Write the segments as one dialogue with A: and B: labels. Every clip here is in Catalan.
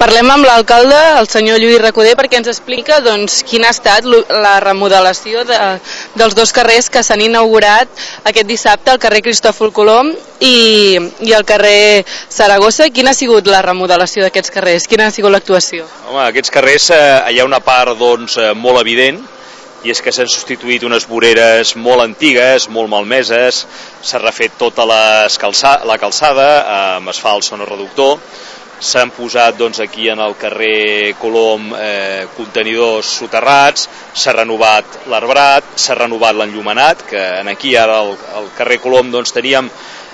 A: Parlem amb l'alcalde, el senyor Lluís Recoder, perquè ens explica quina ha estat la remodelació dels dos carrers que s'han inaugurat aquest dissabte, el carrer Cristòfol Colom i el carrer Saragossa. Quina ha sigut la remodelació d'aquests carrers? Quina ha sigut l'actuació?
B: Home, aquests carrers hi ha una part molt evident, i és que s'han substituït unes voreres molt antigues, molt malmeses, s'ha refet tota la calçada amb asfalt sonoreductor, s'han posat aquí en el carrer Colom contenidors soterrats, s'ha renovat l'arbrat, s'ha renovat l'enllumenat, que aquí ara al carrer Colom teníem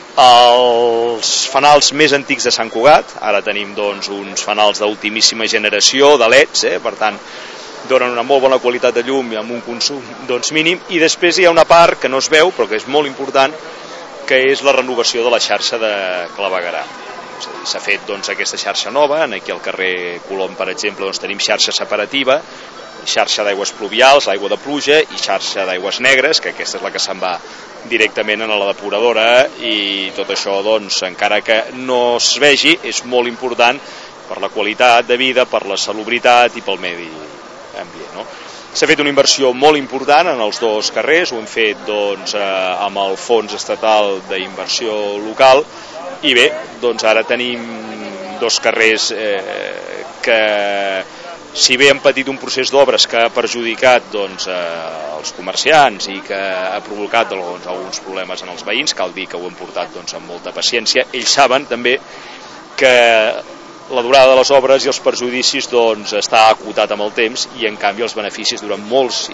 B: els fanals més antics de Sant Cugat, ara tenim uns fanals d'ultimíssima generació, de LEDs, per tant donen una molt bona qualitat de llum i amb un consum mínim, i després hi ha una part que no es veu però que és molt important, que és la renovació de la xarxa de clavegueram. S'ha fet aquesta xarxa nova, aquí al carrer Colom, per exemple, tenim xarxa separativa, xarxa d'aigües pluvials, l'aigua de pluja, i xarxa d'aigües negres, que aquesta és la que se'n va directament a la depuradora, i tot això, encara que no es vegi, és molt important per la qualitat de vida, per la salubritat i pel medi ambient, no? S'ha fet una inversió molt important en els dos carrers, ho hem fet amb el Fons Estatal d'Inversió Local, i bé, ara tenim dos carrers que, si bé han patit un procés d'obres que ha perjudicat els comerciants i que ha provocat alguns problemes en els veïns, cal dir que ho hem portat amb molta paciència, ells saben també que la durada de les obres i els perjudicis està acotat amb el temps, i en canvi els beneficis duren molts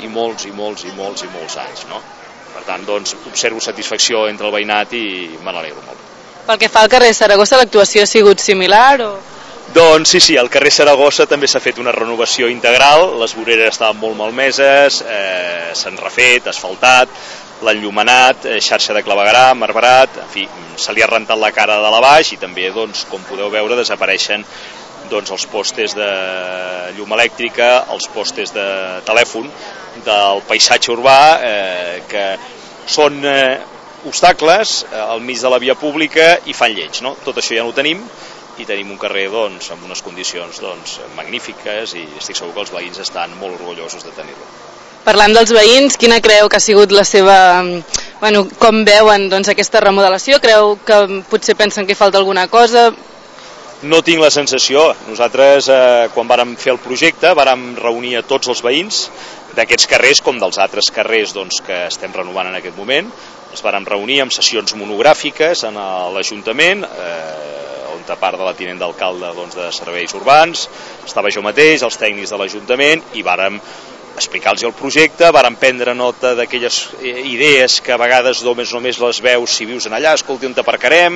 B: anys, no? Per tant, observo satisfacció entre el veïnat i me n'alegro molt.
A: Pel que fa al carrer Saragossa, l'actuació ha sigut similar o...?
B: Sí, al carrer Saragossa també s'ha fet una renovació integral, les voreres estaven molt malmeses, s'han refet, asfaltat, l'enllumenat, xarxa de clavegueram, arbrat, en fi, se li ha rentat la cara de la baix, i també, com podeu veure, desapareixen els postes de llum elèctrica, els postes de telèfon del paisatge urbà, que són obstacles al mig de la via pública i fan lleig, no? Tot això ja no ho tenim, i tenim un carrer amb unes condicions magnífiques, i estic segur que els veïns estan molt orgullosos de tenir-lo.
A: Parlant dels veïns, quina creu que ha sigut la seva... com veuen aquesta remodelació? Creu que potser pensen que falta alguna cosa?
B: No tinc la sensació. Nosaltres, quan vàrem fer el projecte, vàrem reunir a tots els veïns d'aquests carrers com dels altres carrers que estem renovant en aquest moment. Els vàrem reunir en sessions monogràfiques en l'Ajuntament, on a part de la tinent d'alcalde de serveis urbans, estava jo mateix, els tècnics de l'Ajuntament, i vàrem explicar-los el projecte, vàrem prendre nota d'aquelles idees que a vegades només les veus si vius en allà, escolti, on t'aparcarem,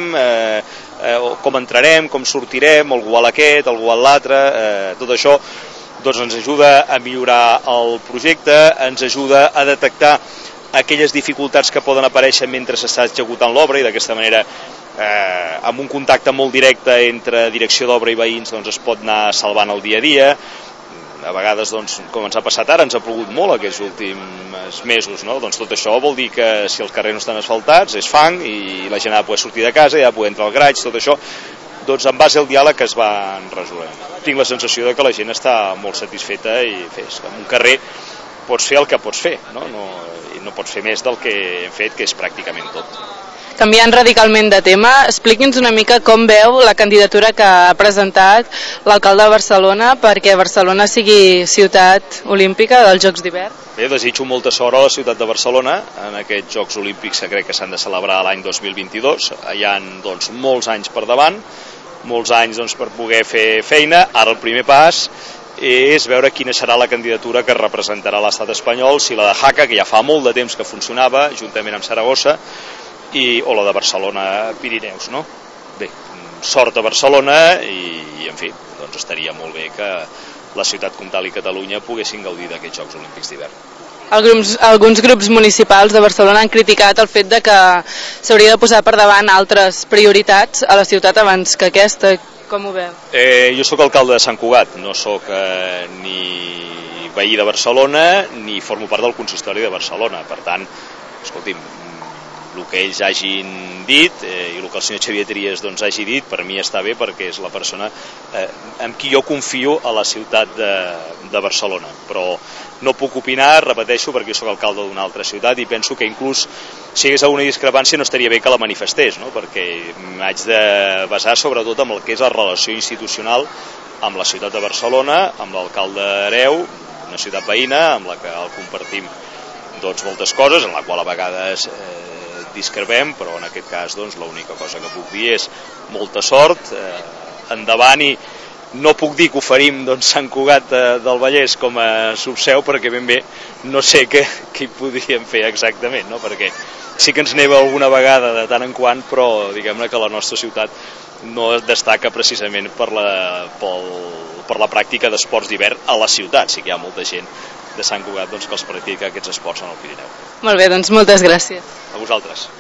B: com entrarem, com sortirem, el gual aquest, el gual l'altre, tot això ens ajuda a millorar el projecte, ens ajuda a detectar aquelles dificultats que poden aparèixer mentre s'està executant l'obra, i d'aquesta manera, amb un contacte molt directe entre direcció d'obra i veïns, es pot anar salvant el dia a dia. A vegades, com ens ha passat ara, ens ha plogut molt aquests últims mesos, no? Tot això vol dir que si els carrers no estan asfaltats és fang, i la gent ha de poder sortir de casa, ja ha de poder entrar al garatge, tot això, en base al diàleg es van resolent. Tinc la sensació que la gent està molt satisfeta, i en un carrer pots fer el que pots fer, no pots fer més del que hem fet, que és pràcticament tot.
A: Canviant radicalment de tema, expliqui'ns una mica com veu la candidatura que ha presentat l'alcalde de Barcelona perquè Barcelona sigui ciutat olímpica dels Jocs d'hivern.
B: Bé, desitjo molta sort a la ciutat de Barcelona en aquests Jocs Olímpics que crec que s'han de celebrar l'any 2022. Hi ha molts anys per davant, molts anys per poder fer feina. Ara el primer pas és veure quina serà la candidatura que representarà l'estat espanyol, si la de Jaca, que ja fa molt de temps que funcionava, juntament amb Saragossa, o la de Barcelona-Pirineus, no? Bé, sort a Barcelona, i en fi, estaria molt bé que la ciutat comtal i Catalunya poguessin gaudir d'aquests Jocs Olímpics d'hivern.
A: Alguns grups municipals de Barcelona han criticat el fet de que s'hauria de posar per davant altres prioritats a la ciutat abans que aquesta. Com ho veu?
B: Jo sóc alcalde de Sant Cugat, no sóc ni veí de Barcelona ni formo part del consistori de Barcelona. Per tant, escolti'm, el que ells hagin dit i el que el senyor Xavier Trias doncs, hagi dit, per mi està bé perquè és la persona amb qui jo confio a la ciutat de Barcelona, però no puc opinar, repeteixo, perquè jo soc alcalde d'una altra ciutat i penso que inclús si hi hagués alguna discrepància no estaria bé que la manifestés, no? Perquè m'haig de basar sobretot en el que és la relació institucional amb la ciutat de Barcelona, amb l'alcalde Hereu, una ciutat veïna amb la que el compartim doncs, moltes coses, en la qual a vegades discrepem, però en aquest cas doncs, l'única cosa que puc dir és molta sort, endavant, i no puc dir que oferim doncs, Sant Cugat del Vallès com a subseu perquè ben bé no sé què hi podríem fer exactament, no? Perquè sí que ens neva alguna vegada de tant en quant, però diguem-ne que la nostra ciutat no destaca precisament per la pràctica d'esports d'hivern a la ciutat. Sí que hi ha molta gent de Sant Cugat doncs, que els practica aquests esports en el Pirineu.
A: Molt bé, doncs moltes gràcies.
B: A vosaltres.